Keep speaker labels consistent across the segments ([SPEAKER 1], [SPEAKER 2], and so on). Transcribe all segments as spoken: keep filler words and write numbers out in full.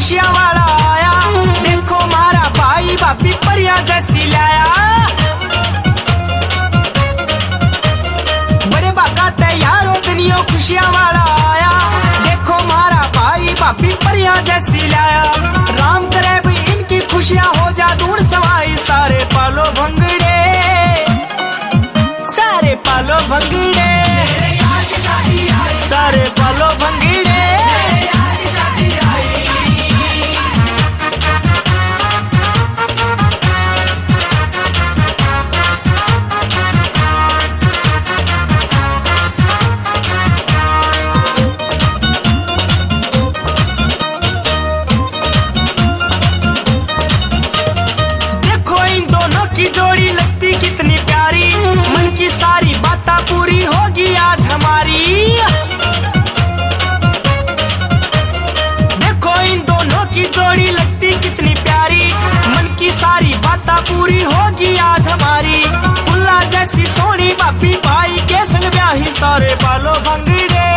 [SPEAKER 1] खुशियां वाला आया। देखो मारा भाई भाभी परिया जैसी लाया। बड़े बागा तैयार हो दुनिया खुशियां वाला आया। देखो मारा भाई भाभी परिया जैसी लाया। राम करे भी इनकी खुशियां हो जा दूर सवाई। सारे पालो भंगड़े सारे पालो भंगड़े सारे पालो भंगड़े। देखो इन दोनों की जोड़ी लगती कितनी प्यारी। मन की सारी बातें पूरी होगी आज हमारी। देखो इन दोनों की जोड़ी लगती कितनी प्यारी। मन की सारी बातें पूरी होगी आज हमारी। पुल्ला जैसी सोनी बापी भाई के संग ब्याही। सारे पालो भंगड़े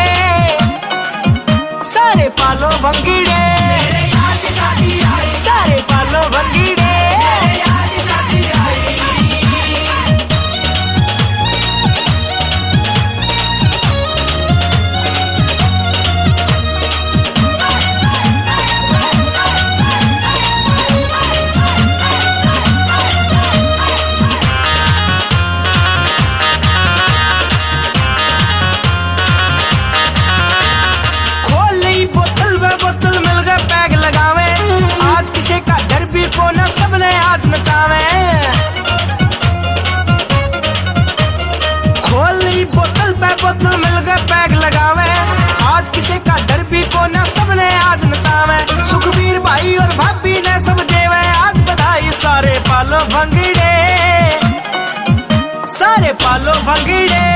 [SPEAKER 1] सारे पालो भंगड़े सारे पालो भंगड़े। सबने आज नचावे खोल ली बोतल पे बोतल मिल गए पैग लगावे। आज किसी का डर भी को ना सबने आज नचावे। सुखबीर भाई और भाभी ने सब देवे आज बधाई। सारे पालो भंगड़े सारे पालो भंगड़े।